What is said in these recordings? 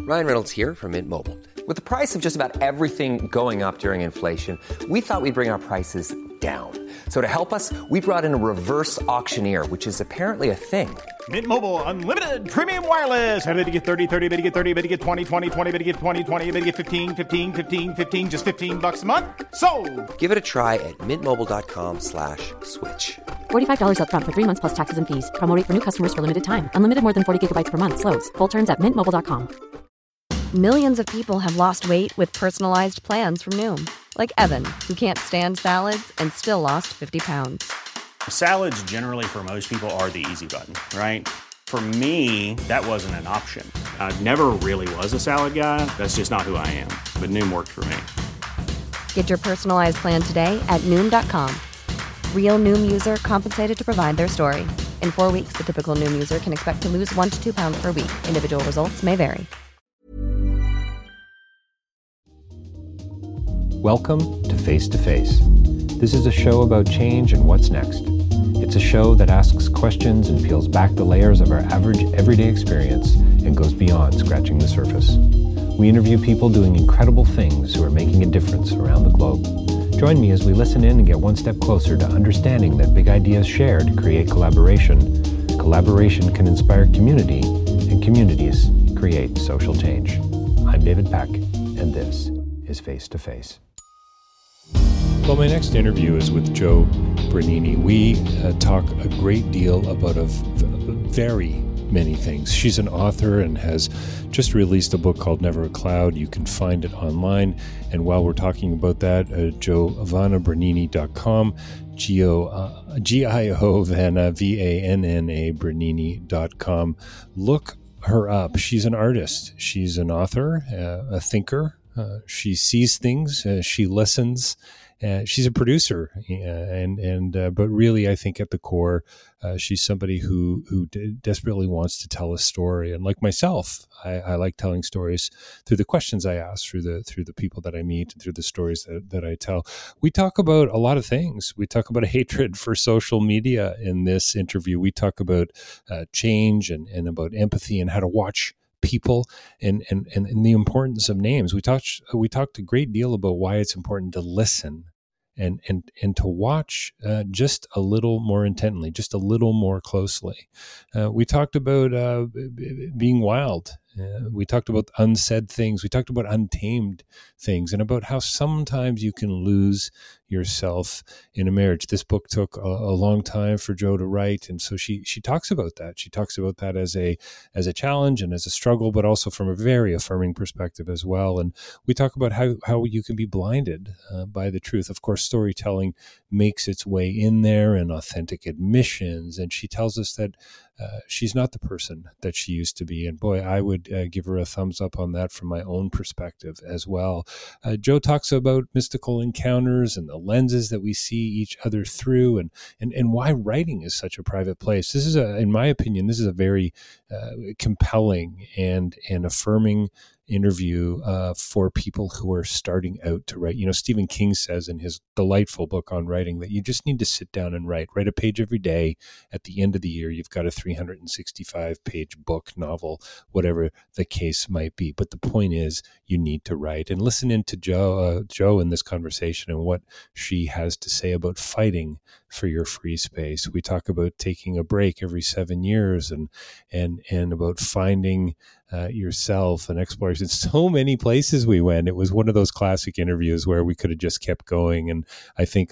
Ryan Reynolds here from Mint Mobile. With the price of just about everything going up during inflation, we thought we'd bring our prices down. So to help us, we brought in a reverse auctioneer, which is apparently a thing. Mint Mobile Unlimited Premium Wireless. How to get 30, 30, bit to get 30, bit to get 20, 20, 20, bit to get 20, 20, bit to get 15, 15, 15, 15, just $15 a month? Sold! Give it a try at mintmobile.com/switch. $45 up front for 3 months plus taxes and fees. Promo rate for new customers for limited time. Unlimited more than 40 gigabytes per month. Slows full terms at mintmobile.com. Millions of people have lost weight with personalized plans from Noom. Like Evan, who can't stand salads and still lost 50 pounds. Salads generally for most people are the easy button, right? For me, that wasn't an option. I never really was a salad guy. That's just not who I am. But Noom worked for me. Get your personalized plan today at Noom.com. Real Noom user compensated to provide their story. In 4 weeks, the typical Noom user can expect to lose 1 to 2 pounds per week. Individual results may vary. Welcome to Face to Face. This is a show about change and what's next. It's a show that asks questions and peels back the layers of our average everyday experience and goes beyond scratching the surface. We interview people doing incredible things who are making a difference around the globe. Join me as we listen in and get one step closer to understanding that big ideas shared create collaboration. Collaboration can inspire community, and communities create social change. I'm David Peck, and this is Face to Face. Well, my next interview is with Jo Brenini. We talk a great deal about very many things. She's an author and has just released a book called Never a Cloud. You can find it online. And while we're talking about that, giovannabrenini.com, Giovanna, V-A-N-N-A, Brenini.com. Look her up. She's an artist. She's an author, a thinker. She sees things. She listens. She's a producer, but really, I think at the core, she's somebody who desperately wants to tell a story. And like myself, I like telling stories through the questions I ask, through the people that I meet, and through the stories that I tell. We talk about a lot of things. We talk about a hatred for social media in this interview. We talk about change and about empathy and how to watch people and the importance of names. We talked a great deal about why it's important to listen and to watch just a little more intently, just a little more closely. We talked about being wild. We talked about unsaid things. We talked about untamed things and about how sometimes you can lose yourself in a marriage. This book took a long time for Jo to write. And so she talks about that. She talks about that as a challenge and as a struggle, but also from a very affirming perspective as well. And we talk about how you can be blinded by the truth. Of course, storytelling makes its way in there and authentic admissions. And she tells us that she's not the person that she used to be. And boy, I would give her a thumbs up on that from my own perspective as well. Jo talks about mystical encounters and the lenses that we see each other through and why writing is such a private place. This is in my opinion, this is a very compelling and affirming interview for people who are starting out to write. You know, Stephen King says in his delightful book on writing that you just need to sit down and write a page every day. At the end of the year, you've got a 365-page book, novel, whatever the case might be. But the point is, you need to write. And listen into Jo in this conversation and what she has to say about fighting for your free space. We talk about taking a break every 7 years and about finding yourself and exploration. So many places we went. It was one of those classic interviews where we could have just kept going. And I think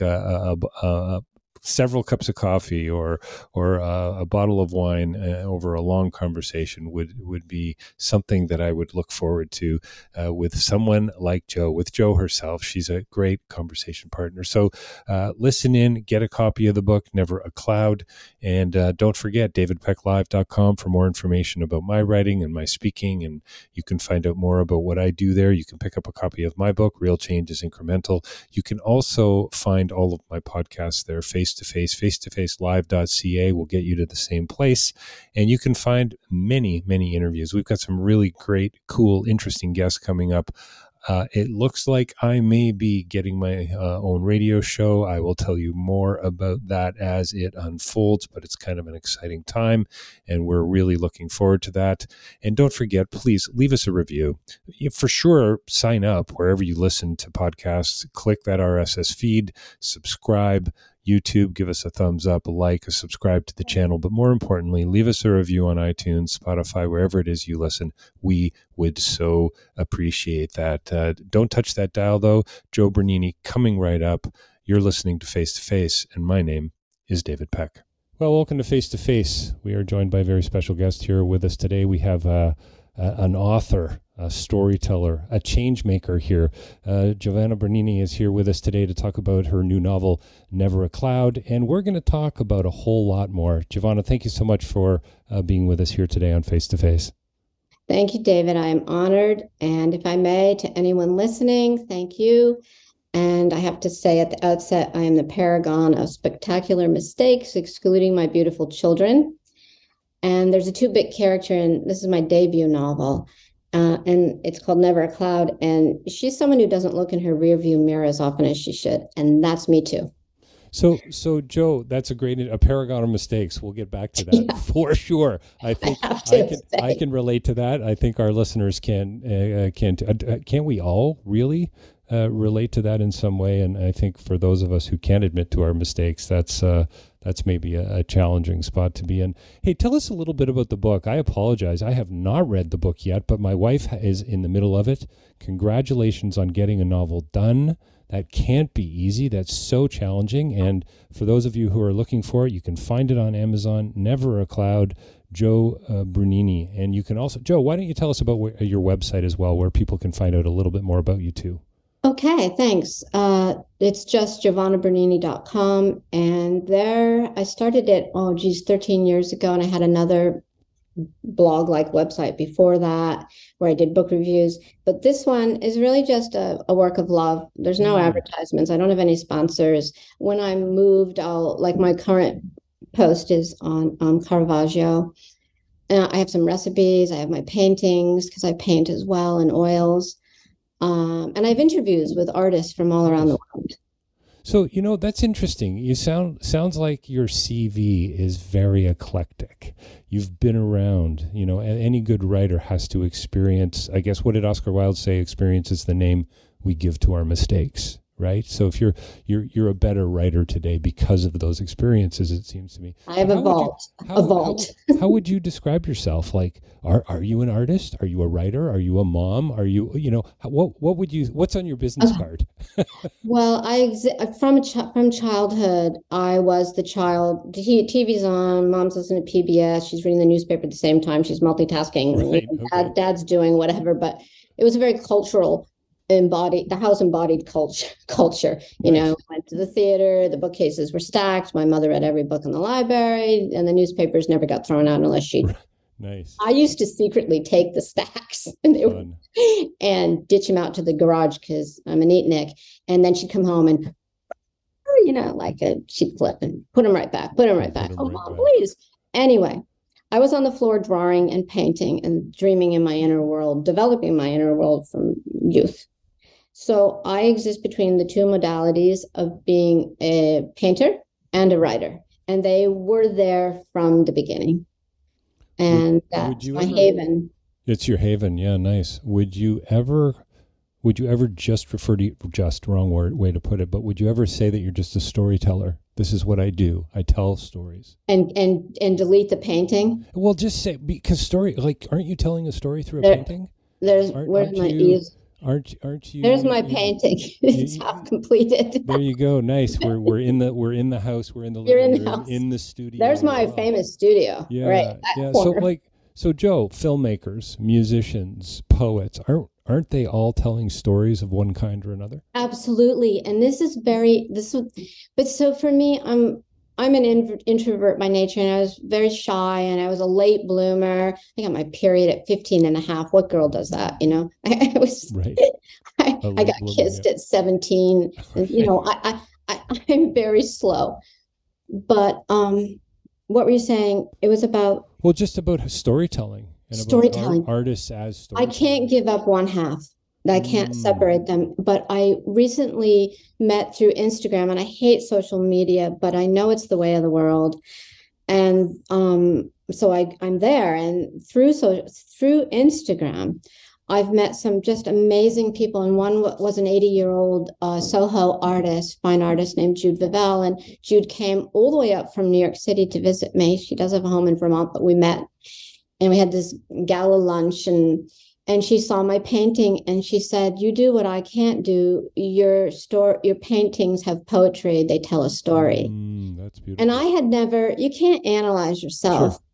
several cups of coffee or a bottle of wine over a long conversation would be something that I would look forward to with someone like Jo, with Jo herself. She's a great conversation partner. So listen in, get a copy of the book, Never a Cloud. And don't forget, davidpecklive.com for more information about my writing and my speaking. And you can find out more about what I do there. You can pick up a copy of my book, Real Change is Incremental. You can also find all of my podcasts there, face-to-face live.ca will get you to the same place. And you can find many, many interviews. We've got some really great, cool, interesting guests coming up It looks like I may be getting my own radio show. I will tell you more about that as it unfolds, but it's kind of an exciting time, and we're really looking forward to that. And don't forget, please leave us a review. For sure, sign up wherever you listen to podcasts. Click that RSS feed, subscribe. YouTube, give us a thumbs up, a like, a subscribe to the channel. But more importantly, leave us a review on iTunes, Spotify, wherever it is you listen. We would so appreciate that. Don't touch that dial, though. Joe Bernini coming right up. You're listening to Face to Face, and my name is David Peck. Well, welcome to Face to Face. We are joined by a very special guest here with us today. We have an author, a storyteller, a change maker here. Giovanna Bernini is here with us today to talk about her new novel, Never a Cloud, and we're going to talk about a whole lot more. Giovanna, thank you so much for being with us here today on Face to Face. Thank you, David. I am honored, and if I may, to anyone listening, thank you. And I have to say at the outset, I am the paragon of spectacular mistakes, excluding my beautiful children. And there's a two-bit character, and this is my debut novel, and it's called Never a Cloud. And she's someone who doesn't look in her rearview mirror as often as she should, and that's me too. So Joe, that's a paragon of mistakes. We'll get back to that for sure. I think I can relate to that. I think our listeners can. Can we all really relate to that in some way? And I think for those of us who can't admit to our mistakes, that's maybe a challenging spot to be in. Hey, tell us a little bit about the book. I apologize. I have not read the book yet, but my wife is in the middle of it. Congratulations on getting a novel done. That can't be easy. That's so challenging. And for those of you who are looking for it, you can find it on Amazon, Never a Cloud, Joe Bernini. And you can also, Joe, why don't you tell us about your website as well, where people can find out a little bit more about you too? Okay, thanks. It's just giovannabernini.com. And there I started it, 13 years ago. And I had another blog-like website before that where I did book reviews. But this one is really just a work of love. There's no advertisements. I don't have any sponsors. When I moved, my current post is on Caravaggio. I have some recipes. I have my paintings because I paint as well in oils. And I have interviews with artists from all around the world. So, that's interesting. You sounds like your CV is very eclectic. You've been around, any good writer has to experience, I guess, what did Oscar Wilde say? Experience is the name we give to our mistakes, right? So if you're a better writer today because of those experiences, it seems to me. I have a vault. How would you describe yourself? Like, are you an artist? Are you a writer? Are you a mom? Are you, what's on your business card? Well, from childhood, I was the child. TV's on, mom's listening to PBS. She's reading the newspaper at the same time. She's multitasking. Right, okay. Dad's doing whatever, but it was a very cultural the house embodied culture. Went to the theater, the bookcases were stacked. My mother read every book in the library, and the newspapers never got thrown out unless she. Nice. I used to secretly take the stacks and ditch them out to the garage because I'm a neatnik. And then she'd come home and, she'd flip and put them right back. Oh, Mom, please. Anyway, I was on the floor drawing and painting and dreaming in my inner world, developing my inner world from youth. So I exist between the two modalities of being a painter and a writer. And they were there from the beginning. And that's my haven. It's your haven. Yeah, nice. Would you ever just refer to, wrong way to put it, but would you ever say that you're just a storyteller? This is what I do. I tell stories. And delete the painting? Well, just say, because aren't you telling a story through a painting? Where's my ease? Aren't you? There's my painting. It's half completed. There you go. Nice. We're in the house. We're in the living room, in the studio. There's my famous studio. Yeah. Right. Yeah. So Joe, filmmakers, musicians, poets, aren't they all telling stories of one kind or another? Absolutely. And but so for me, I'm an introvert by nature, and I was very shy, and I was a late bloomer. I got my period at 15 and a half. What girl does that? I was, right. I got kissed at 17. And, I'm very slow. But what were you saying? It was about... Well, just about storytelling. And storytelling. About artists as storytellers. I can't give up one half. I can't separate them. But I recently met through Instagram, and I hate social media, but I know it's the way of the world. And so I'm there, and through Instagram, I've met some just amazing people. And one was an 80-year-old Soho artist, fine artist named Jude Vivell. And Jude came all the way up from New York City to visit me. She does have a home in Vermont, but we met, and we had this gala lunch, and she saw my painting, and she said, "You do what I can't do. Your paintings have poetry. They tell a story." That's beautiful. And I had never, you can't analyze yourself. Sure.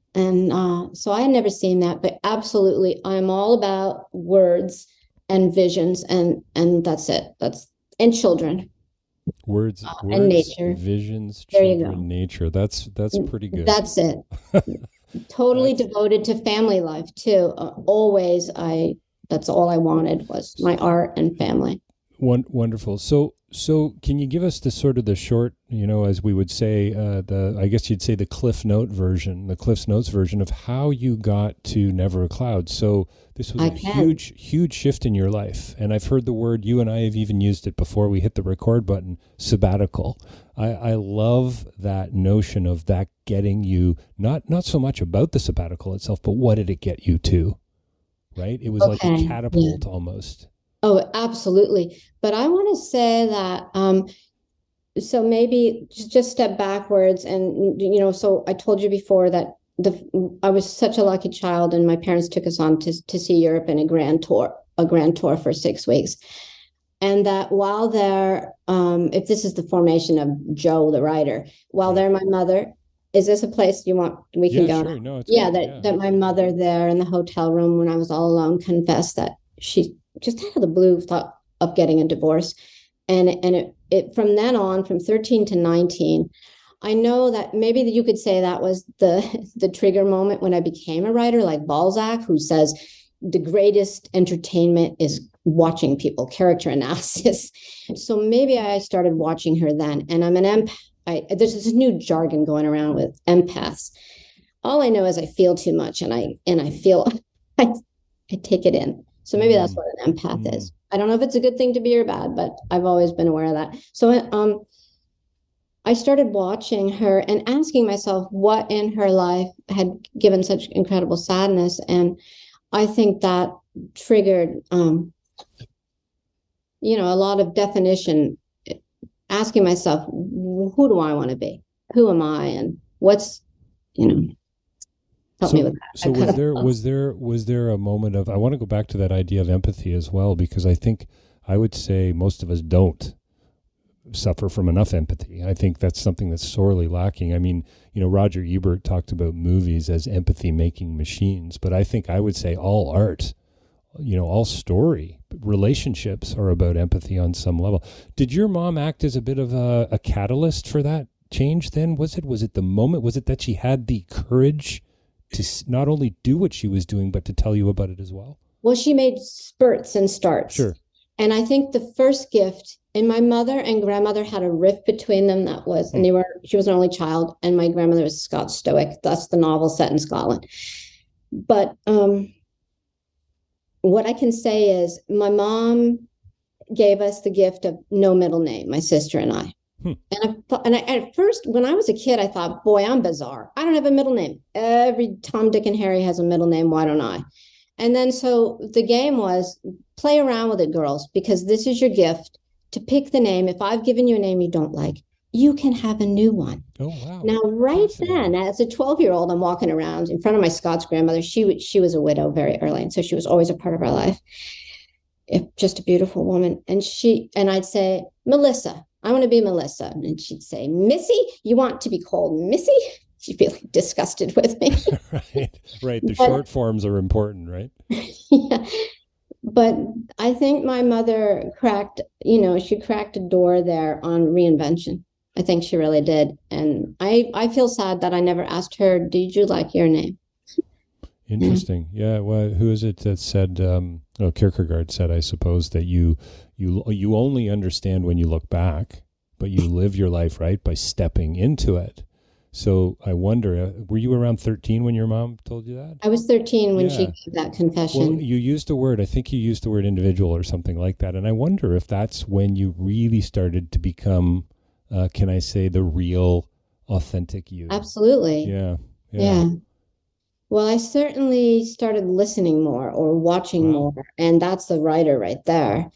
And so I had never seen that, but absolutely, I'm all about words and visions, and that's it. And children. Words, and nature. Visions, there you children, go. Nature. That's pretty good. That's it. Totally devoted to family life too. Always, that's all I wanted was my art and family. Wonderful. So can you give us the sort of the short, as we would say, I guess you'd say the Cliff's Notes version of how you got to Never a Cloud. So this was huge shift in your life. And I've heard the word, you and I have even used it before we hit the record button, sabbatical. I love that notion of that getting you, not so much about the sabbatical itself, but what did it get you to, right? It was like a catapult almost. Oh, absolutely. But I want to say that, so maybe just step backwards. And, so I told you before that I was such a lucky child, and my parents took us on to see Europe in a grand tour for 6 weeks. And that while there, if this is the formation of Joe, the writer, while there, my mother, is this a place we can go? Sure. No, that my mother there in the hotel room when I was all alone confessed that she just out of the blue thought of getting a divorce. And it from then on, from 13 to 19, I know that maybe you could say that was the trigger moment when I became a writer, like Balzac, who says the greatest entertainment is watching people, character analysis. So maybe I started watching her then. And I'm an empath. There's this new jargon going around with empaths. All I know is I feel too much, and I feel I take it in. So maybe that's what an empath is. I don't know if it's a good thing to be or bad, but I've always been aware of that. So I started watching her and asking myself what in her life had given such incredible sadness. And I think that triggered, a lot of definition, asking myself, who do I want to be? Who am I? And what's, help me with that. So was there a moment of, I want to go back to that idea of empathy as well, because I would say most of us don't suffer from enough empathy. I think that's something that's sorely lacking. I mean, Roger Ebert talked about movies as empathy making machines, but I would say all art, all story, relationships are about empathy on some level. Did your mom act as a bit of a catalyst for that change then? Was it the moment? Was it that she had the courage to not only do what she was doing, but to tell you about it as well? Well, she made spurts and starts. Sure. And I think the first gift, and my mother and grandmother had a rift between them and she was an only child, and my grandmother was Scots Stoic. That's the novel set in Scotland. But what I can say is my mom gave us the gift of no middle name, my sister and I. And at first, when I was a kid, I thought, boy, I'm bizarre. I don't have a middle name. Every Tom, Dick, and Harry has a middle name. Why don't I? And then so the game was play around with it, girls, because this is your gift to pick the name. If I've given you a name you don't like, you can have a new one. Oh, wow. Now, right then, as a 12-year-old, I'm walking around in front of my Scots grandmother. She was a widow very early, and so she was always a part of our life. Just a beautiful woman. And I'd say, Melissa, I want to be Melissa. And she'd say, Missy, you want to be called Missy? She'd be like disgusted with me. Right. The short forms are important, right? Yeah. But I think my mother cracked a door there on reinvention. I think she really did. And I feel sad that I never asked her, did you like your name? Interesting. Yeah. Well, who is it that said, Kierkegaard said, I suppose, that you only understand when you look back, but you live your life, right, by stepping into it. So I wonder, were you around 13 when your mom told you that? I was 13 when she Yeah. gave that confession. Well, you used a word, I think you used the word individual or something like that. And I wonder if that's when you really started to become, can I say, the real, authentic you? Absolutely. Yeah. Yeah. Well, I certainly started listening more or watching Wow. more, and that's the writer right there.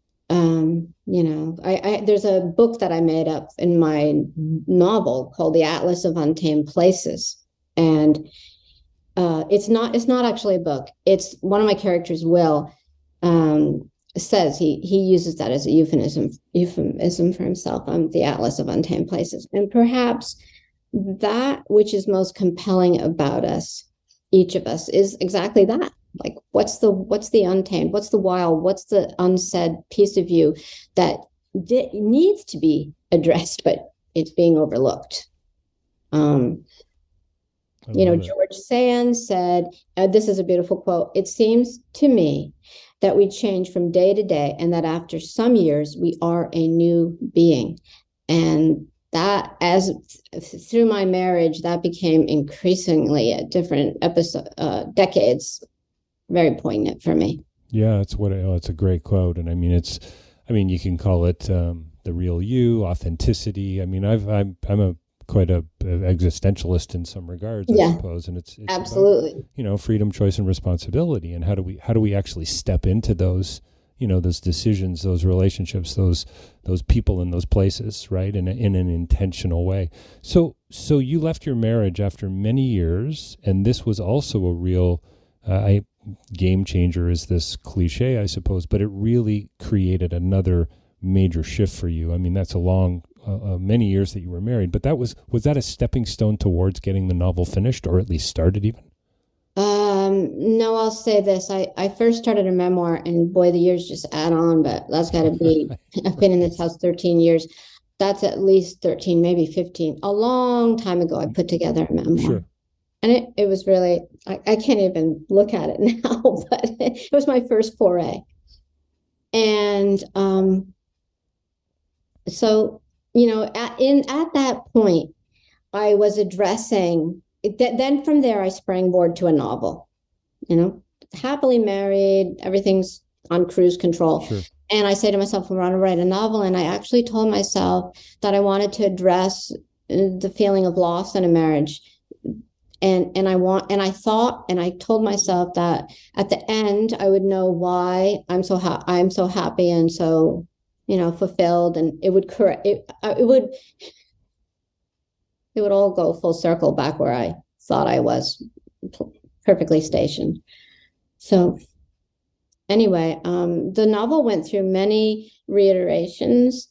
There's a book that I made up in my novel called The Atlas of Untamed Places, and it's not actually a book. It's one of my characters, Will, says he uses that as a euphemism for himself. I'm the Atlas of Untamed Places, and perhaps that which is most compelling about us, each of us, is exactly that. Like, what's the untamed, what's the wild, what's the unsaid piece of you that needs to be addressed, but it's being overlooked. George Sands said, this is a beautiful quote, "It seems to me that we change from day to day, and that after some years we are a new being." And that, as through my marriage, that became increasingly at different decades, very poignant for me. Yeah, it's a great quote. And I mean, you can call it the real you, authenticity. I mean, I'm quite a existentialist in some regards, I suppose. And it's absolutely about, freedom, choice, and responsibility. And how do we actually step into those, those decisions, those relationships, those people in those places, right? In an intentional way. So you left your marriage after many years, and this was also a real, game changer is this cliche, I suppose, but it really created another major shift for you. I mean, that's a long, many years that you were married, but was that a stepping stone towards getting the novel finished, or at least started even? No, I'll say this. I first started a memoir, and boy, the years just add on, but that's got to be, I've been in this house 13 years. That's at least 13, maybe 15. A long time ago, I put together a memoir. Sure. And it was really, I can't even look at it now, but it was my first foray. And so, at that point, I was addressing, then from there, I springboard to a novel, happily married, everything's on cruise control. Sure. And I say to myself, I'm going to write a novel. And I actually told myself that I wanted to address the feeling of loss in a marriage. And I told myself that at the end I would know why I'm so happy and so, fulfilled, and it would all go full circle back where I thought I was perfectly stationed. So anyway, the novel went through many reiterations.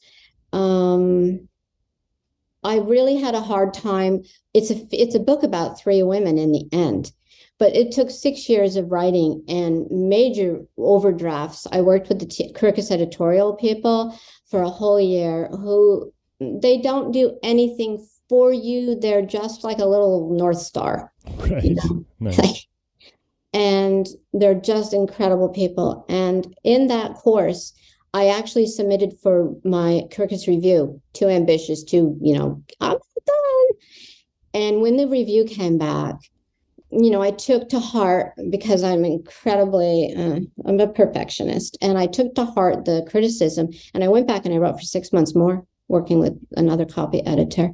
I really had a hard time. It's a book about three women in the end, but it took 6 years of writing and major overdrafts. I worked with the Kirkus editorial people for a whole year, who they don't do anything for you. They're just like a little North Star. Right. Nice. And they're just incredible people. And in that course, I actually submitted for my Kirkus review, too ambitious, I'm done. And when the review came back, I took to heart, because I'm incredibly, I'm a perfectionist, and I took to heart the criticism, and I went back and I wrote for 6 months more, working with another copy editor.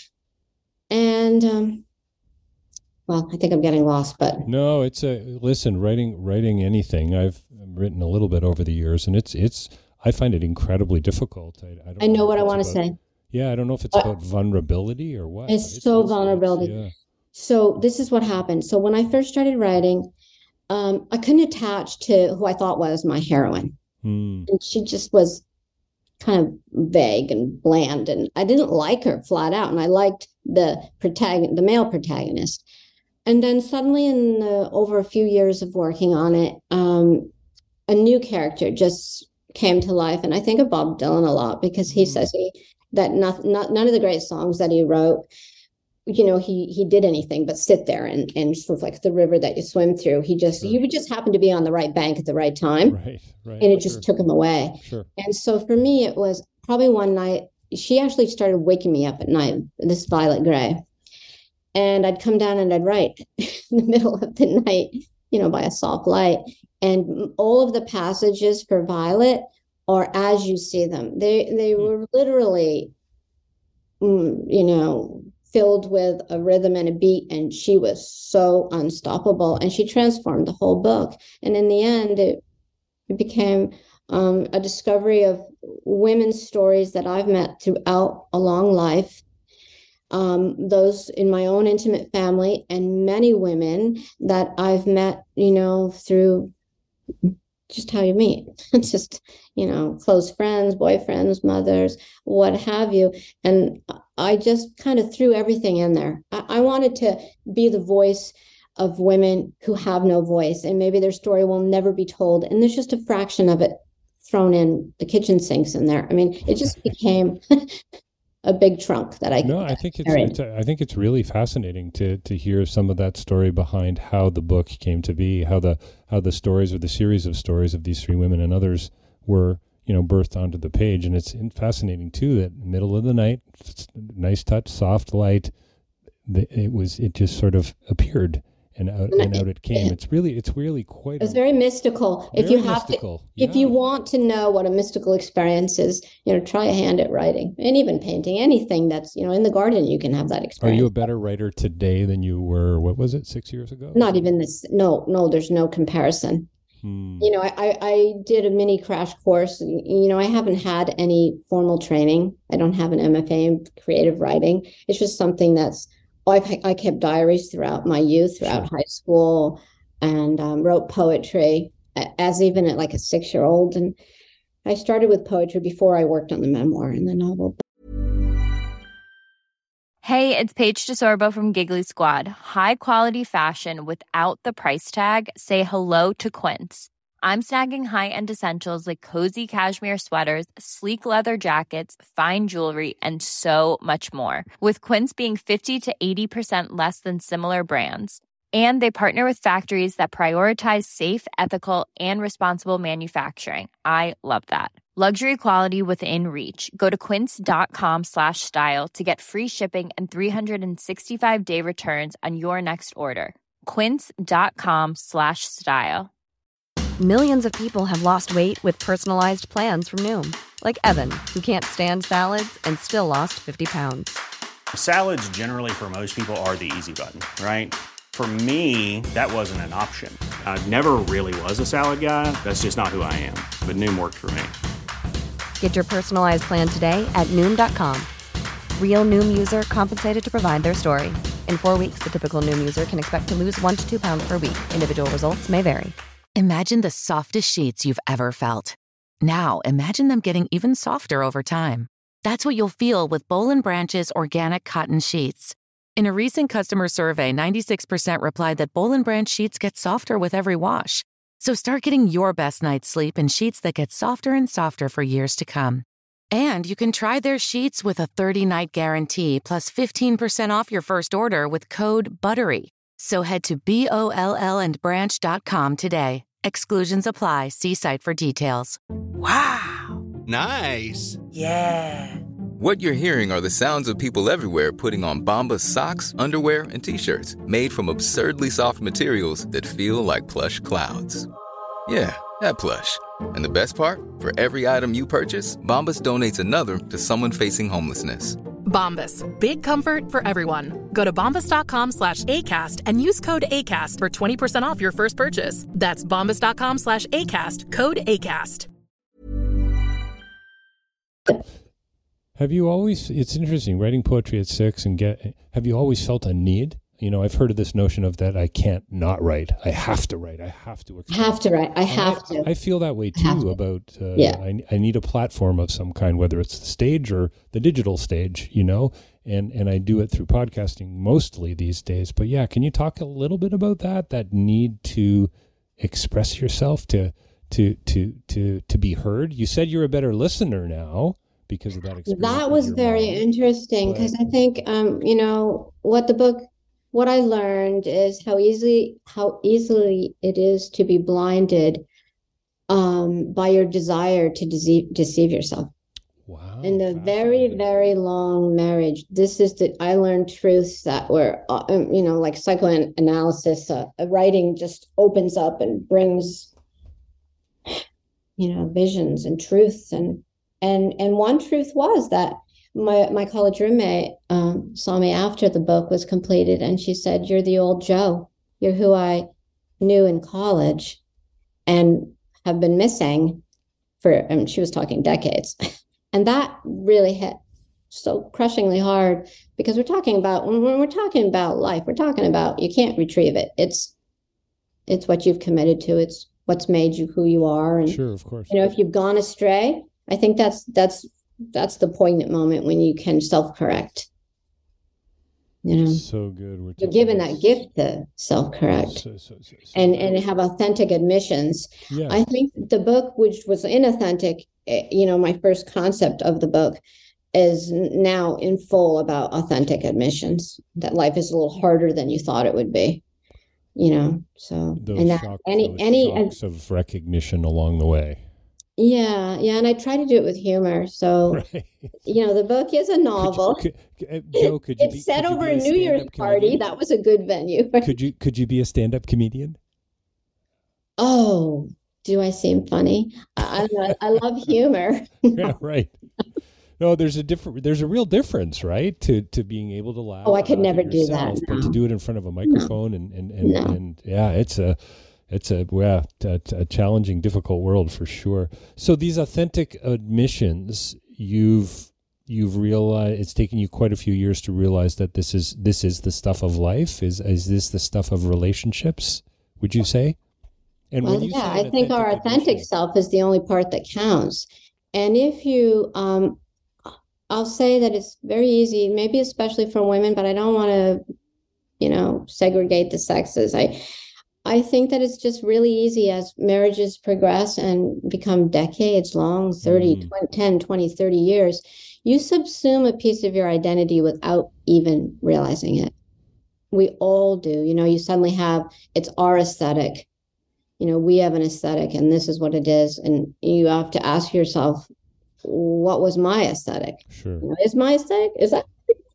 And, well, I think I'm getting lost, but no, listen, writing anything. I've written a little bit over the years, and I find it incredibly difficult. I know what I want to say. Yeah, I don't know if it's about vulnerability or what. It's vulnerability. Yeah. So this is what happened. So when I first started writing, I couldn't attach to who I thought was my heroine. And she just was kind of vague and bland, and I didn't like her flat out. And I liked the male protagonist. And then suddenly, over a few years of working on it, a new character just came to life. And I think of Bob Dylan a lot, because he says that none of the great songs that he wrote, he did anything but sit there and sort of like the river that you swim through. He would just happen to be on the right bank at the right time. Right. And it just took him away. Sure. And so for me, it was probably one night, she actually started waking me up at night, this Violet Gray. And I'd come down and I'd write in the middle of the night, by a soft light. And all of the passages for Violet are as you see them. They were literally, filled with a rhythm and a beat, and she was so unstoppable, and she transformed the whole book. And in the end, it became a discovery of women's stories that I've met throughout a long life, those in my own intimate family, and many women that I've met, through just how you meet, just, close friends, boyfriends, mothers, what have you. And I just kind of threw everything in there. I wanted to be the voice of women who have no voice, and maybe their story will never be told. And there's just a fraction of it thrown in the kitchen sinks in there. I mean, it just became a big trunk that I. No, I think it's really fascinating to hear some of that story behind how the book came to be, how the stories, or the series of stories of these three women and others were, birthed onto the page. And it's fascinating too that middle of the night, nice touch, soft light, it just sort of appeared. And out it came. It's really quite. It's very mystical. If you want to know what a mystical experience is, try a hand at writing, and even painting. Anything that's in the garden, you can have that experience. Are you a better writer today than you were? What was it, 6 years ago? Not even this. No. There's no comparison. I did a mini crash course. I haven't had any formal training. I don't have an MFA in creative writing. It's just something that's. I kept diaries throughout my youth, throughout high school, and wrote poetry as even at like a 6-year-old. And I started with poetry before I worked on the memoir and the novel. Hey, it's Paige DeSorbo from Giggly Squad. High quality fashion without the price tag. Say hello to Quince. I'm snagging high-end essentials like cozy cashmere sweaters, sleek leather jackets, fine jewelry, and so much more. With Quince being 50 to 80% less than similar brands. And they partner with factories that prioritize safe, ethical, and responsible manufacturing. I love that. Luxury quality within reach. Go to quince.com/style to get free shipping and 365-day returns on your next order. Quince.com/style. Millions of people have lost weight with personalized plans from Noom. Like Evan, who can't stand salads and still lost 50 pounds. Salads generally for most people are the easy button, right? For me, that wasn't an option. I never really was a salad guy. That's just not who I am. But Noom worked for me. Get your personalized plan today at Noom.com. Real Noom user compensated to provide their story. In 4 weeks, the typical Noom user can expect to lose 1 to 2 pounds per week. Individual results may vary. Imagine the softest sheets you've ever felt. Now, imagine them getting even softer over time. That's what you'll feel with Boll & Branch's organic cotton sheets. In a recent customer survey, 96% replied that Boll & Branch sheets get softer with every wash. So start getting your best night's sleep in sheets that get softer and softer for years to come. And you can try their sheets with a 30-night guarantee plus 15% off your first order with code BUTTERY. So head to BOLLandbranch.com today. Exclusions apply. See site for details. Wow. Nice. Yeah. What you're hearing are the sounds of people everywhere putting on Bombas socks, underwear, and T-shirts made from absurdly soft materials that feel like plush clouds. Yeah, that plush. And the best part? For every item you purchase, Bombas donates another to someone facing homelessness. Bombas. Big comfort for everyone. Go to bombas.com/ACAST and use code ACAST for 20% off your first purchase. That's bombas.com/ACAST. Code ACAST. Have you always, it's interesting, writing poetry at 6 have you always felt a need? I've heard of this notion of that I can't not write. I have to write. I have to express. I have to write. I have to. I feel that way too about, I need a platform of some kind, whether it's the stage or the digital stage, and I do it through podcasting mostly these days. But yeah, can you talk a little bit about that need to express yourself, to be heard? You said you're a better listener now because of that experience. That was very interesting because I think, what I learned is how easily it is to be blinded by your desire to deceive yourself. Wow. In the very, very long marriage, I learned truths that were, like psychoanalysis, writing just opens up and brings, visions and truths. And one truth was that my college roommate saw me after the book was completed, and she said, "You're the old Joe. You're who I knew in college and have been missing for," she was talking decades. And that really hit so crushingly hard, because when we're talking about life, we're talking about, you can't retrieve it. It's what you've committed to. It's what's made you who you are. And sure, of course. If you've gone astray, I think that's the poignant moment when you can self-correct. So good. You're given that gift to self-correct and have authentic admissions. Yeah. I think the book, which was inauthentic, my first concept of the book, is now in full about authentic admissions, that life is a little harder than you thought it would be, so those and that shocks of recognition along the way. Yeah, and I try to do it with humor. So, right. The book is a novel. Joe, it's set over a New Year's party. That was a good venue. Could you be a stand-up comedian? Oh, do I seem funny? I love humor. Yeah, right. No, there's a real difference, right? To being able to laugh. Oh, I could never yourself, do that. But to do it in front of a microphone and yeah, it's a challenging, difficult world for sure. So these authentic admissions, you've realized, it's taken you quite a few years to realize that this is the stuff of life. Is this the stuff of relationships, would you say? And well, yeah, I think our authentic self is the only part that counts. And if you, I'll say that it's very easy, maybe especially for women, but I don't want to, segregate the sexes. I think that it's just really easy as marriages progress and become decades long, 30, 10, 20, 30 years, you subsume a piece of your identity without even realizing it. We all do. You suddenly have, it's our aesthetic. We have an aesthetic and this is what it is. And you have to ask yourself, what was my aesthetic? Sure. Is my aesthetic? Is that,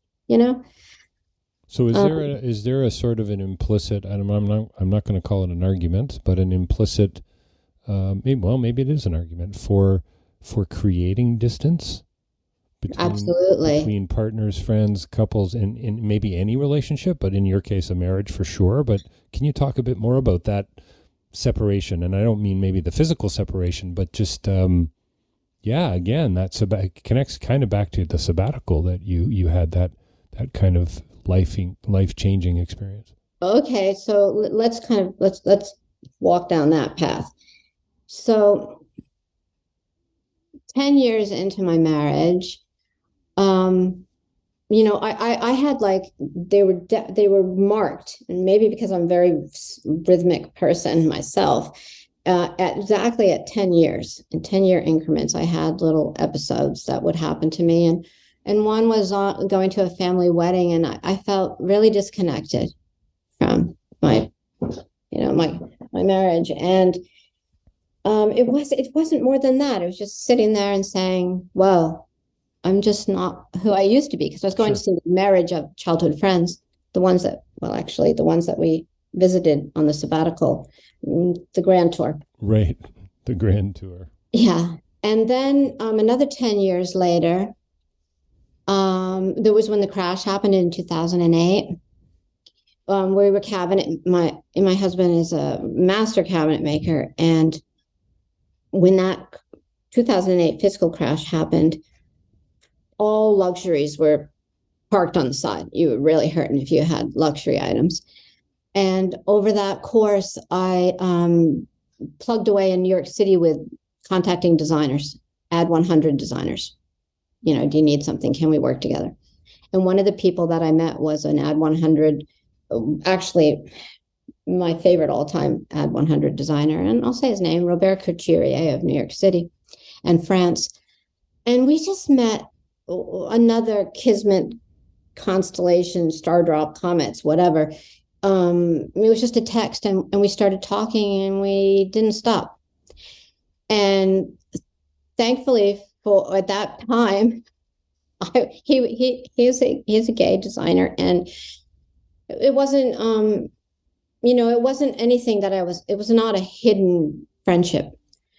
So is there a sort of an implicit, I'm not going to call it an argument, but an implicit, maybe it is an argument for creating distance between partners, friends, couples, in maybe any relationship, but in your case, a marriage for sure. But can you talk a bit more about that separation? And I don't mean maybe the physical separation, but just, again, that connects kind of back to the sabbatical that you had that kind of life-changing experience. Okay, so let's walk down that path. So 10 years into my marriage, I had they were marked, and maybe because I'm a very rhythmic person myself, exactly at 10 years, in 10-year increments, I had little episodes that would happen to me. And one was going to a family wedding, and I felt really disconnected from my marriage. And it wasn't more than that. It was just sitting there and saying, "Well, I'm just not who I used to be," because I was going to see the marriage of childhood friends, the ones that we visited on the sabbatical, the grand tour. Right, the grand tour. Yeah, and then another 10 years later. There was when the crash happened in 2008. We were my husband is a master cabinet maker. And when that 2008 fiscal crash happened, all luxuries were parked on the side. You were really hurting if you had luxury items. And over that course, I plugged away in New York City with contacting designers, Ad 100 designers. Do you need something? Can we work together? And one of the people that I met was an Ad 100, actually my favorite all-time Ad 100 designer. And I'll say his name, Robert Couturier of New York City and France. And we just met, another kismet constellation, star drop, comets, whatever. It was just a text, and we started talking, and we didn't stop. And thankfully, for at that time, he's a gay designer, and it wasn't it wasn't anything that it was not a hidden friendship.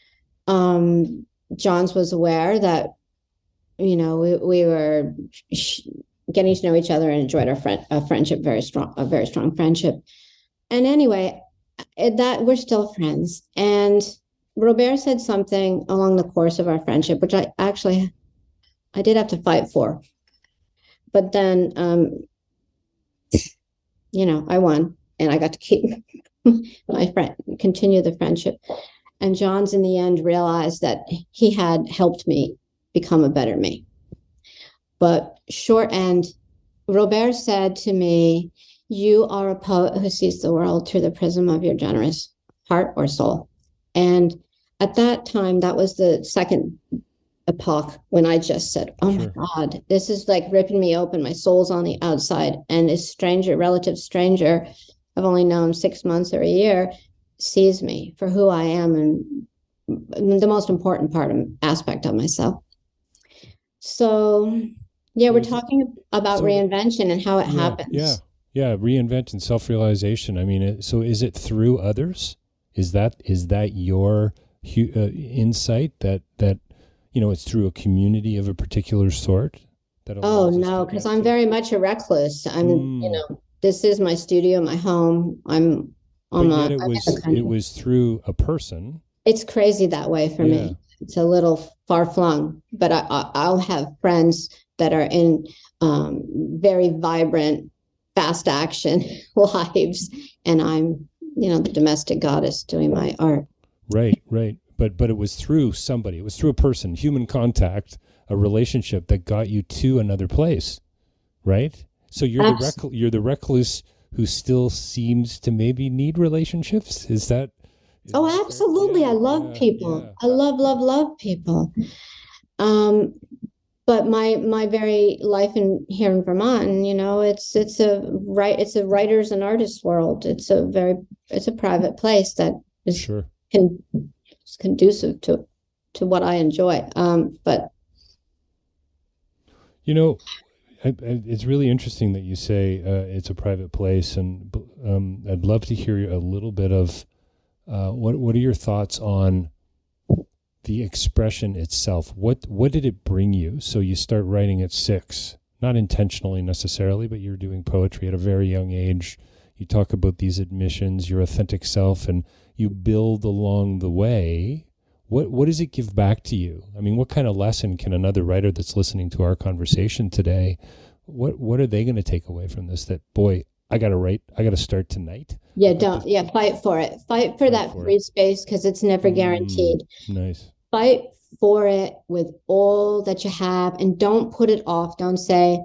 Johns was aware that we were getting to know each other and enjoyed our friendship, a very strong friendship. And anyway, that we're still friends. And Robert said something along the course of our friendship, which I did have to fight for. But then, I won, and I got to keep my friend, continue the friendship. And Johns, in the end, realized that he had helped me become a better me. But short end, Robert said to me, "You are a poet who sees the world through the prism of your generous heart or soul." And at that time, that was the second epoch when I just said, "Oh my God, this is like ripping me open. My soul's on the outside." And this relative stranger I've only known 6 months or a year, sees me for who I am and the most important aspect of myself. So, yeah, we're talking about reinvention and how it happens. Yeah, reinvention, self-realization. I mean, so is it through others? Is that your insight that it's through a community of a particular sort? Oh no, because I'm very much a recluse. This is my studio, my home. It was through a person. It's crazy that way for me. It's a little far flung, but I'll have friends that are in very vibrant, fast action lives, and I'm, the domestic goddess doing my art. Right. But it was through somebody. It was through a person, human contact, a relationship that got you to another place, right? So you're the recluse who still seems to maybe need relationships. Is that? Absolutely. I love people. Yeah. I love people. But my very life here in Vermont, it's a writers and artists world. It's a private place that is conducive to what I enjoy. But it's really interesting that you say it's a private place, and I'd love to hear a little bit of what are your thoughts on the expression itself? What did it bring you? So you start writing at 6, not intentionally necessarily, but you're doing poetry at a very young age. You talk about these admissions, your authentic self, and you build along the way. What does it give back to you? I mean, what kind of lesson can another writer that's listening to our conversation today, what are they going to take away from this? That, boy, I got to write, I got to start tonight. Fight for it. Fight for that free space, because it's never guaranteed. Nice. Fight for it with all that you have, and don't put it off. Don't say,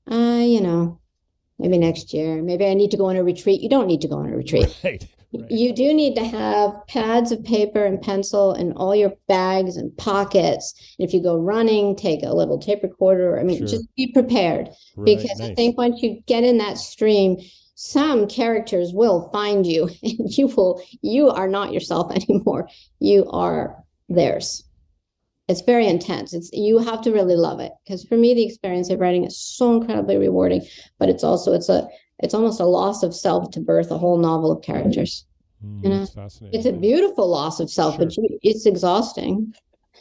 maybe next year, maybe I need to go on a retreat. You don't need to go on a retreat. Right. You do need to have pads of paper and pencil in all your bags and pockets. If you go running, take a little tape recorder. Just be prepared, because I think once you get in that stream, some characters will find you, and you are not yourself anymore. You are theirs. It's very intense. You have to really love it, because for me, the experience of writing is so incredibly rewarding, but it's almost a loss of self to birth a whole novel of characters. That's fascinating. It's a beautiful loss of self, but it's exhausting.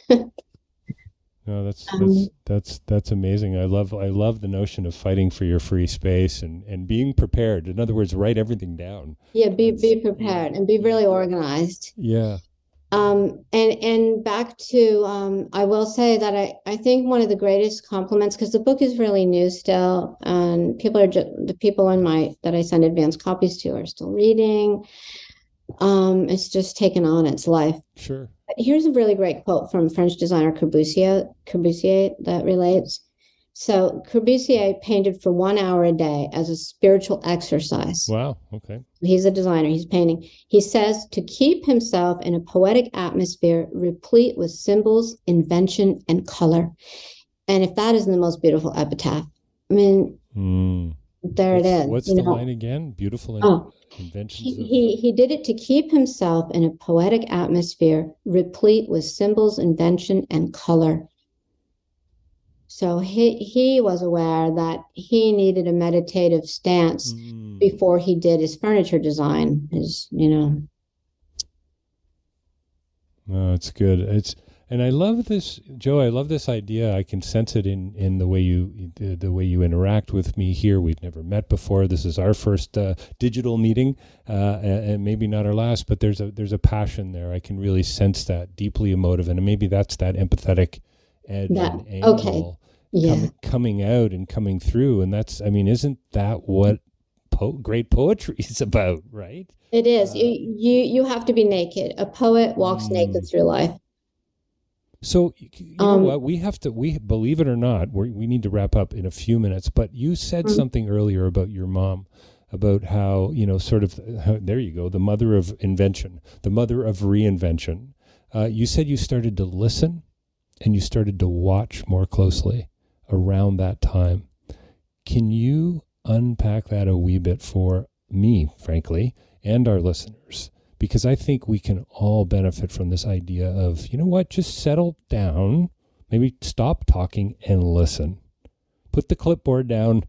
No, that's amazing. I love the notion of fighting for your free space and being prepared. In other words, write everything down. Yeah, be prepared and be really organized. Yeah. And back to, I will say that I think one of the greatest compliments, because the book is really new still, and the people that I send advanced copies to are still reading. It's just taken on its life. Sure. But here's a really great quote from French designer Corbusier that relates. So Corbusier painted for 1 hour a day as a spiritual exercise. Wow. Okay. He's a designer. He's painting. He says to keep himself in a poetic atmosphere replete with symbols, invention, and color. And if that isn't the most beautiful epitaph, there it is. What's the line again? Beautiful inventions. He did it to keep himself in a poetic atmosphere replete with symbols, invention, and color. So he was aware that he needed a meditative stance before he did his furniture design. Oh, it's good. And I love this, Joe. I love this idea. I can sense it in the way you interact with me here. We've never met before. This is our first digital meeting, and maybe not our last. But there's a passion there. I can really sense that, deeply emotive, and maybe that's that empathetic edge and angle coming out and coming through. And that's, isn't that what great poetry is about, right? It is. You have to be naked. A poet walks naked through life. So, you know what? We believe it or not, we need to wrap up in a few minutes, but you said something earlier about your mom, about how, there you go, the mother of invention, the mother of reinvention. You said you started to listen and you started to watch more closely around that time. Can you unpack that a wee bit for me, frankly, and our listeners? Because I think we can all benefit from this idea of, you know what, just settle down, maybe stop talking and listen. Put the clipboard down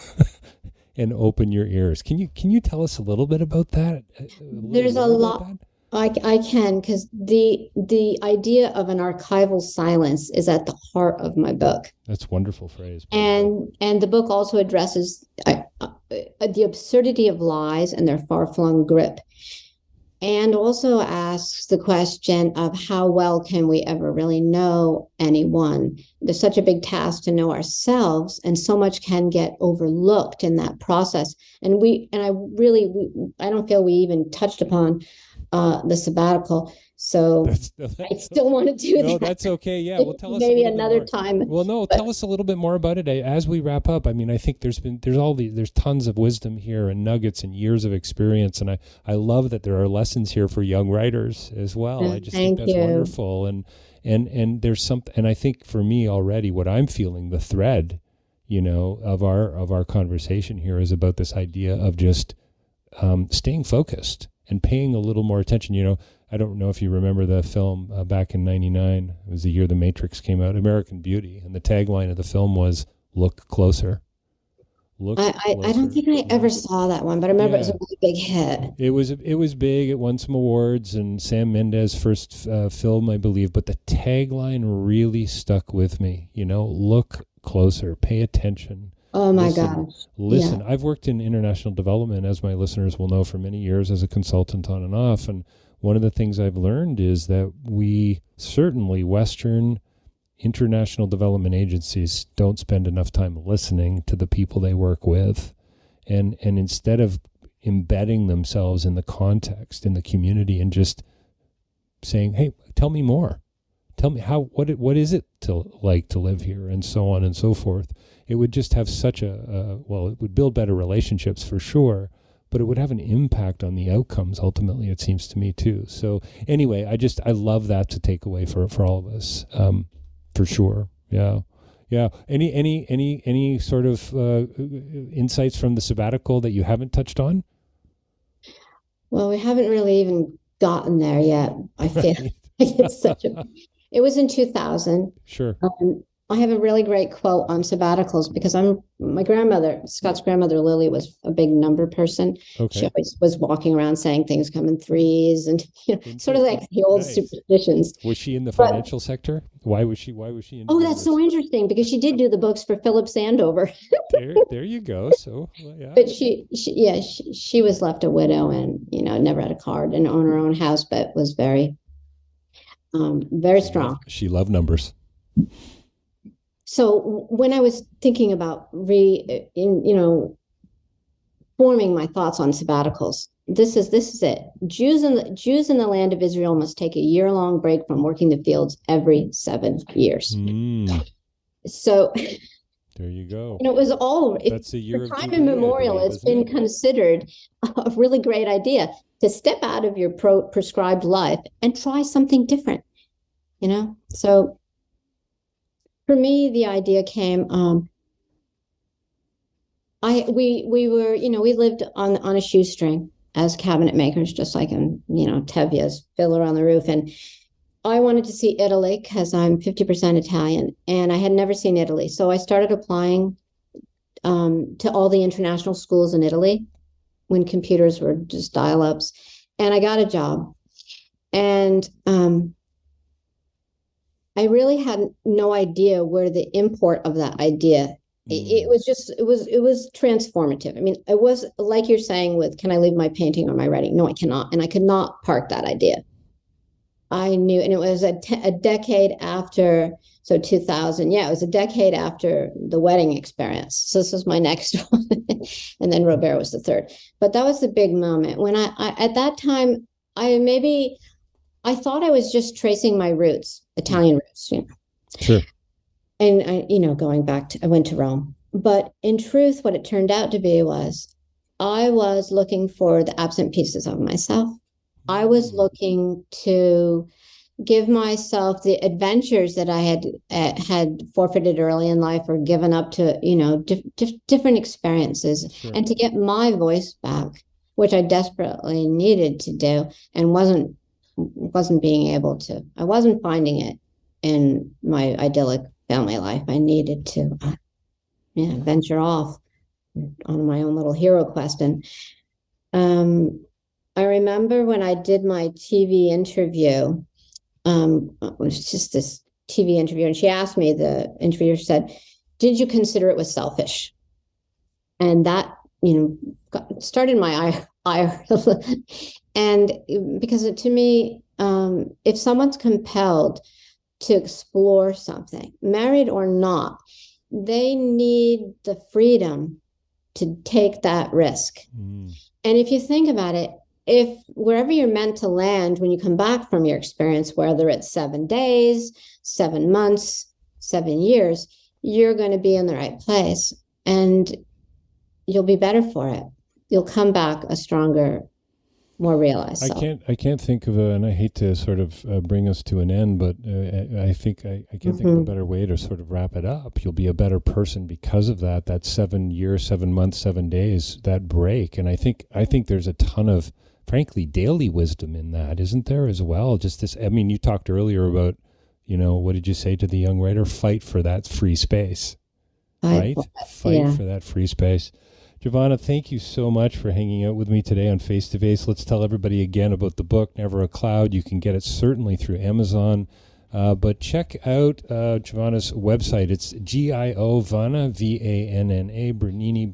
and open your ears. Can you tell us a little bit about that? There's a lot. I can, because the idea of an archival silence is at the heart of my book. That's a wonderful phrase. And the book also addresses the absurdity of lies and their far-flung grip. And also asks the question of how well can we ever really know anyone? There's such a big task to know ourselves, and so much can get overlooked in that process. And I don't feel we even touched upon the sabbatical. So I still want to do that. No, that's okay. Yeah, well, tell us maybe another time. Well, no, tell us a little bit more about it as we wrap up. I think there's tons of wisdom here and nuggets and years of experience, and I love that there are lessons here for young writers as well. I just think that's wonderful, and there's something, and I think for me already, what I'm feeling, the thread, of our conversation here is about this idea of just staying focused and paying a little more attention. I don't know if you remember the film back in '99. It was the year The Matrix came out, American Beauty, and the tagline of the film was "Look closer." I don't think I ever saw that one, but I remember it was a really big hit. It was big. It won some awards, and Sam Mendes' first film, I believe. But the tagline really stuck with me. Look closer, pay attention. Oh my gosh! Listen, yeah. I've worked in international development, as my listeners will know, for many years as a consultant on and off, and one of the things I've learned is that we certainly Western international development agencies don't spend enough time listening to the people they work with, and instead of embedding themselves in the context, in the community, and just saying, "Hey, tell me more. Tell me what is it like to live here," and so on and so forth. It would just have such it would build better relationships for sure, but it would have an impact on the outcomes ultimately, it seems to me too. So anyway, I love that to take away for all of us, for sure. Yeah. Any sort of insights from the sabbatical that you haven't touched on? Well, we haven't really even gotten there yet. I feel it was in 2000. Sure. I have a really great quote on sabbaticals because my grandmother, Scott's grandmother, Lily, was a big number person. Okay. She always was walking around saying things come in threes and sort of like the old superstitions. Was she in the financial sector? Why was she in? Oh, that's so interesting because she did do the books for Philip Sandover. there you go. So, yeah. But she was left a widow and, never had a car, didn't own her own house, but was very, very strong. She loved numbers. So when I was thinking about forming my thoughts on sabbaticals, this is it. Jews in the land of Israel must take a year-long break from working the fields every 7 years. So there you go. It was all that's a year for time immemorial. It's been considered a really great idea to step out of your prescribed life and try something different. So. For me, the idea came. We lived on a shoestring as cabinet makers, just like in Tevye's Fiddler on the Roof, and I wanted to see Italy because I'm 50% Italian, and I had never seen Italy. So I started applying to all the international schools in Italy when computers were just dial-ups, and I got a job. And I really had no idea where the import of that idea. It was transformative. I mean, it was like you're saying with, can I leave my painting or my writing? No, I cannot. And I could not park that idea. I knew, and it was a decade after, so 2000. Yeah, it was a decade after the wedding experience. So this was my next one. And then Robert was the third. But that was the big moment when I at that time, I thought I was just tracing my roots, Italian roots, you know. Sure. And I went to Rome. But in truth, what it turned out to be was I was looking for the absent pieces of myself. I was looking to give myself the adventures that I had forfeited early in life or given up to, you know, different experiences, sure. And to get my voice back, which I desperately needed to do and wasn't being able to. I wasn't finding it in my idyllic family life. I needed to venture off on my own little hero quest. And I remember when I did my TV interview, it was just this TV interview, and she asked me, the interviewer said, did you consider it was selfish? And that, you know, started my ire. And because to me, if someone's compelled to explore something, married or not, they need the freedom to take that risk. And if you think about it, if wherever you're meant to land when you come back from your experience, whether it's 7 days, 7 months, 7 years, you're going to be in the right place and you'll be better for it. You'll come back a stronger, more realized self. I can't think of and I hate to sort of bring us to an end, but I think I can't think of a better way to sort of wrap it up. You'll be a better person because of that 7 years, 7 months, 7 days, that break. And I think there's a ton of, frankly, daily wisdom in that, isn't there, as well? Just this, I mean, you talked earlier about, you know, what did you say to the young writer? Fight for that free space, right? Fight for that free space. Giovanna, thank you so much for hanging out with me today on Face to Face. Let's tell everybody again about the book, Never a Cloud. You can get it certainly through Amazon. But check out Giovanna's website. It's Giovanna, Vanna, Bernini,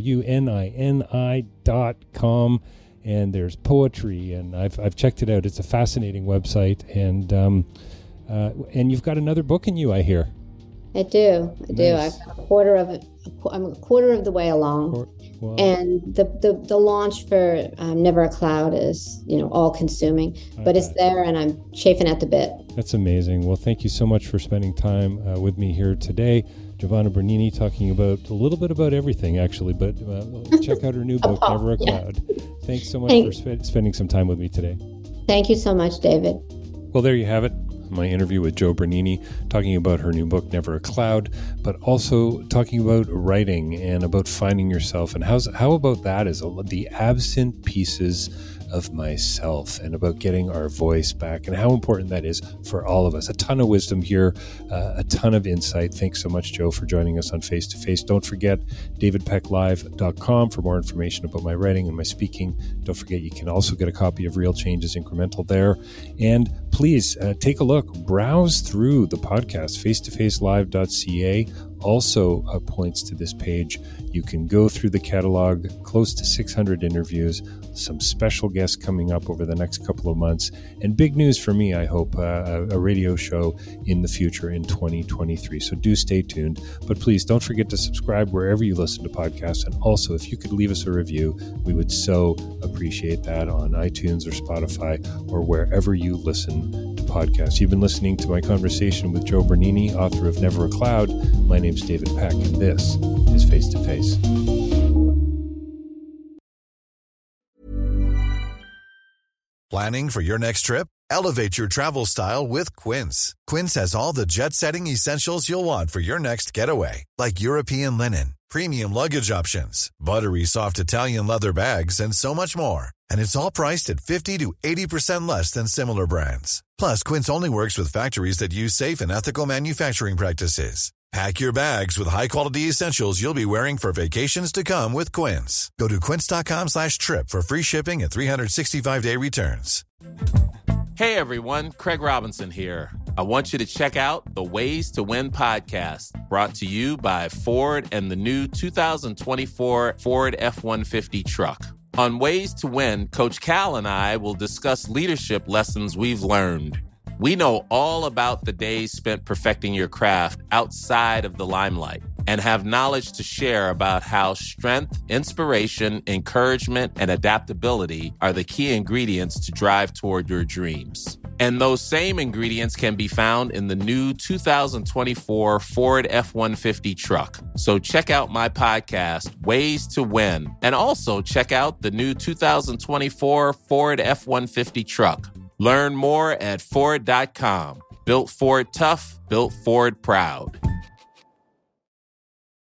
BRUNINI.com. And there's poetry, and I've checked it out. It's a fascinating website, and you've got another book in you, I hear. I do. Nice. I've got a quarter of it. I'm a quarter of the way along, and the launch for Never a Cloud is, you know, all consuming, but it's there, and I'm chafing at the bit. That's amazing. Well, thank you so much for spending time with me here today. Giovanna Bernini talking about a little bit about everything, actually, but check out her new book, Never a Cloud. Thanks so much for spending some time with me today. Thank you so much, David. Well, there you have it. My interview with Jo Bernini, talking about her new book, Never a Cloud, but also talking about writing and about finding yourself. And how about that is the absent pieces of myself, and about getting our voice back and how important that is for all of us. A ton of wisdom here, a ton of insight. Thanks so much, Jo, for joining us on Face to Face. Don't forget davidpecklive.com for more information about my writing and my speaking. Don't forget you can also get a copy of Real Change is Incremental there. And please take a look, browse through the podcast, facetofacelive.ca. Also points to this page. You can go through the catalog, close to 600 interviews, some special guests coming up over the next couple of months, and big news for me, I hope, a radio show in the future in 2023. So do stay tuned. But please don't forget to subscribe wherever you listen to podcasts. And also, if you could leave us a review, we would so appreciate that on iTunes or Spotify or wherever you listen to podcasts. You've been listening to my conversation with Jo Bernini, author of Never a Cloud. My name's David Peck, and this is Face to Face. Planning for your next trip? Elevate your travel style with Quince. Quince has all the jet-setting essentials you'll want for your next getaway, like European linen, premium luggage options, buttery soft Italian leather bags, and so much more. And it's all priced at 50 to 80% less than similar brands. Plus, Quince only works with factories that use safe and ethical manufacturing practices. Pack your bags with high-quality essentials you'll be wearing for vacations to come with Quince. Go to quince.com/trip for free shipping and 365-day returns. Hey everyone, Craig Robinson here. I want you to check out the Ways to Win podcast, brought to you by Ford and the new 2024 Ford F-150 truck. On Ways to Win, Coach Cal and I will discuss leadership lessons we've learned. We know all about the days spent perfecting your craft outside of the limelight and have knowledge to share about how strength, inspiration, encouragement, and adaptability are the key ingredients to drive toward your dreams. And those same ingredients can be found in the new 2024 Ford F-150 truck. So check out my podcast, Ways to Win, and also check out the new 2024 Ford F-150 truck. Learn more at Ford.com. Built Ford tough, built Ford proud.